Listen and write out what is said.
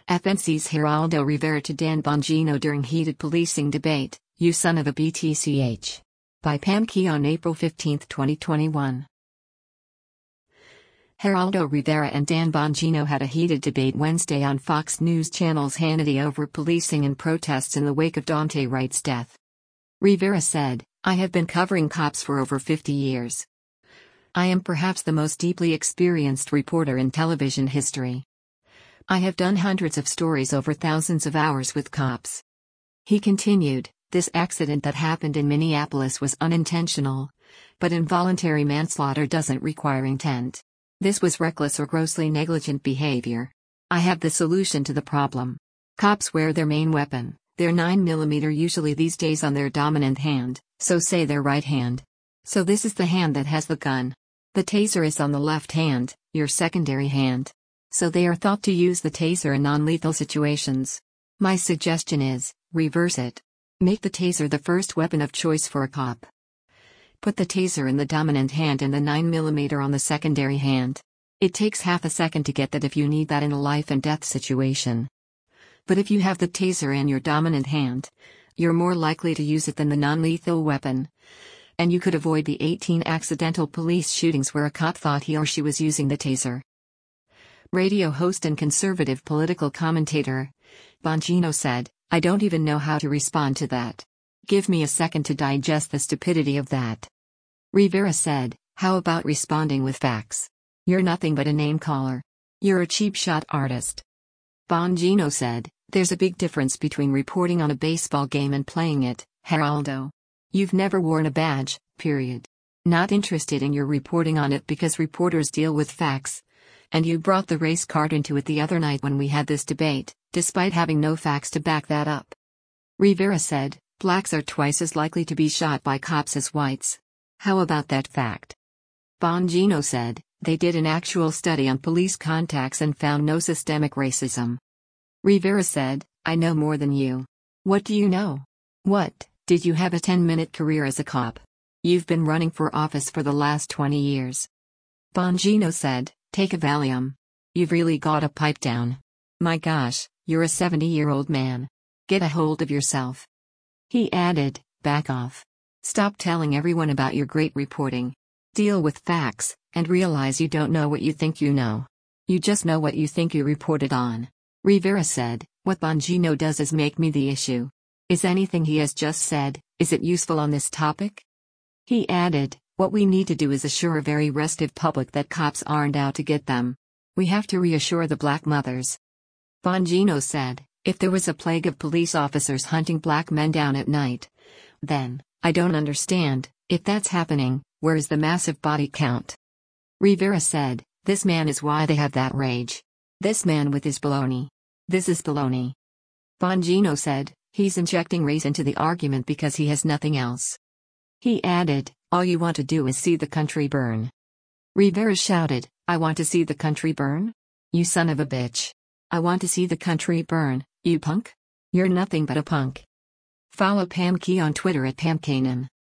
FNC's Geraldo Rivera to Dan Bongino during heated policing debate, "You son of a BTCH." By Pam Key on April 15, 2021. Geraldo Rivera and Dan Bongino had a heated debate Wednesday on Fox News Channel's Hannity over policing and protests in the wake of Daunte Wright's death. Rivera said, "I have been covering cops for over 50 years. I am perhaps the most deeply experienced reporter in television history. I have done hundreds of stories over thousands of hours with cops." He continued, "This accident that happened in Minneapolis was unintentional, but involuntary manslaughter doesn't require intent. This was reckless or grossly negligent behavior. I have the solution to the problem. Cops wear their main weapon, their 9mm usually these days on their dominant hand, so say their right hand. So this is the hand that has the gun. The taser is on the left hand, your secondary hand. So they are thought to use the taser in non-lethal situations. My suggestion is, reverse it. Make the taser the first weapon of choice for a cop. Put the taser in the dominant hand and the 9mm on the secondary hand. It takes half a second to get that if you need that in a life and death situation. But if you have the taser in your dominant hand, you're more likely to use it than the non-lethal weapon. And you could avoid the 18 accidental police shootings where a cop thought he or she was using the taser." Radio host and conservative political commentator Bongino said, "I don't even know how to respond to that. Give me a second to digest the stupidity of that." Rivera said, "How about responding with facts? You're nothing but a name caller. You're a cheap shot artist." Bongino said, "There's a big difference between reporting on a baseball game and playing it, Geraldo. You've never worn a badge, period. Not interested in your reporting on it because reporters deal with facts. And you brought the race card into it the other night when we had this debate, despite having no facts to back that up." Rivera said, "Blacks are twice as likely to be shot by cops as whites. How about that fact?" Bongino said, "They did an actual study on police contacts and found no systemic racism." Rivera said, "I know more than you. What do you know? What, did you have a 10-minute career as a cop? You've been running for office for the last 20 years. Bongino said, "Take a Valium. You've really got a pipe down. My gosh, you're a 70-year-old man. Get a hold of yourself." He added, "Back off. Stop telling everyone about your great reporting. Deal with facts, and realize you don't know what you think you know. You just know what you think you reported on." Rivera said, "What Bongino does is make me the issue. Is anything he has just said, is it useful on this topic?" He added, "What we need to do is assure a very restive public that cops aren't out to get them. We have to reassure the black mothers." Bongino said, "If there was a plague of police officers hunting black men down at night, then, I don't understand, if that's happening, where is the massive body count?" Rivera said, "This man is why they have that rage. This man with his baloney. This is baloney." Bongino said, "He's injecting race into the argument because he has nothing else." He added, "All you want to do is see the country burn." Rivera shouted, "I want to see the country burn? You son of a bitch. I want to see the country burn, you punk? You're nothing but a punk." Follow Pam Key on Twitter at PamKanan.